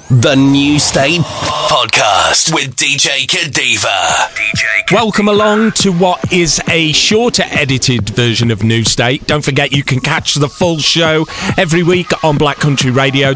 The New State Podcast with DJ Kadiva. Welcome along to what is a shorter edited version of New State. Don't forget you can catch the full show every week on Black Country Radio,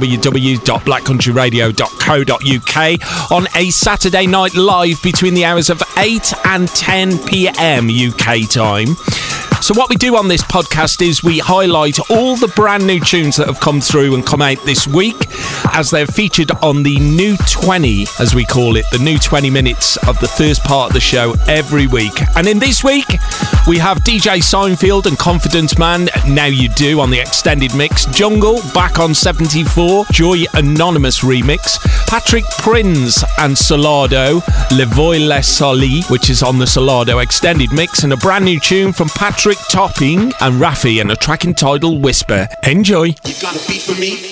www.blackcountryradio.co.uk, on a Saturday night live between the hours of 8 and 10 p.m. UK time. So what we do on this podcast is we highlight all the brand new tunes that have come through and come out this week as they're featured on the new 20, as we call it, the new 20 minutes of the first part of the show every week. And in this week, we have DJ Seinfeld and Confidence Man, Now You Do, on the extended mix. Jungle, back on 74, Joy Anonymous remix. Patrick Prince and Solardo, Le Voix Le Soli, which is on the Solardo extended mix. And a brand new tune from Patrick Topping and Raffi, and a track entitled Whisper. Enjoy. You got a beat for me?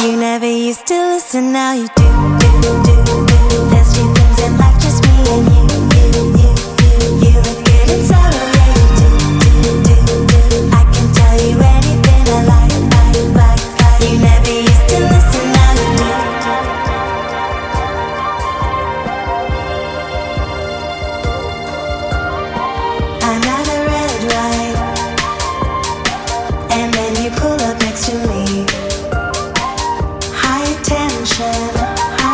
You never used to listen, now you do. There's few things in life, just me and you. You look good in sorrow, yeah you do. I can tell you anything I like. You never used to listen, now you do. I'm at a red light, and then you pull up next to me. High tension,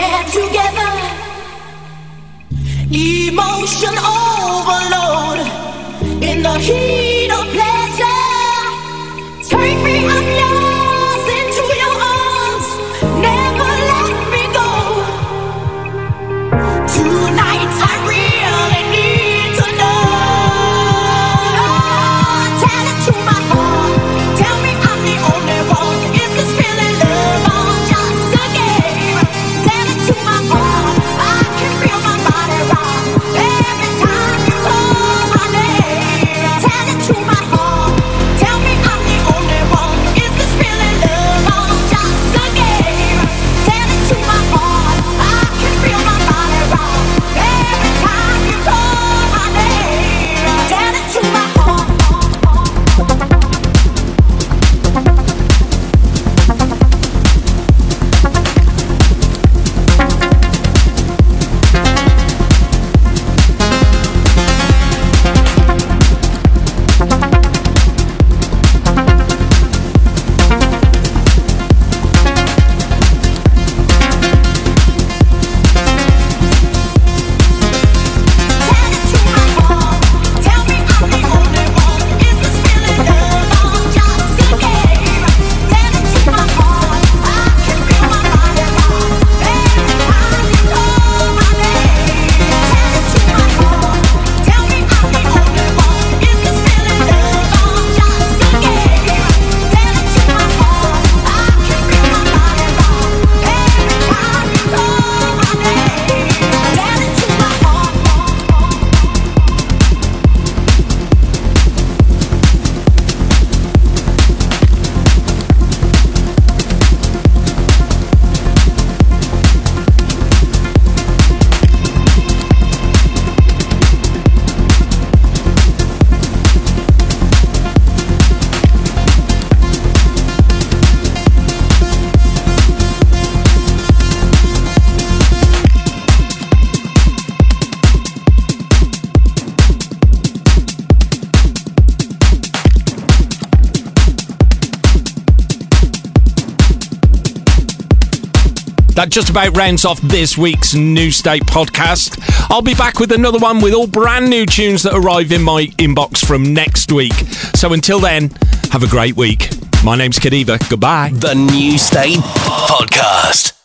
get together. Emotion overload in the heat of pleasure. Take me, I'm yours, into your arms. Never let me go. Tonight I really need to know. Tell it to my heart. Tell me I'm the only one. Is this feeling love or just a game? Tell it to my heart. I can feel my body rock every time you call my name. Tell it to my heart. Tell me I'm the only one. Is this feeling love or just a game? Tell it to my heart. I can feel my body rock every time you call my name. Tell it to my heart. Tell me I'm the only one. Is this feeling love or just a game? Tell it to my heart. I can feel my body rock every time you call my name. Tell it to my heart. Tell me I'm the only one. Is this feeling love or just a game? Tell it to my heart. I can feel my body rock every time you call my name. Tell it to my heart. That just about rounds off this week's New State podcast. I'll be back with another one with all brand new tunes that arrive in my inbox from next week. So until then, have a great week. My name's Kadiva. Goodbye. The New State Podcast.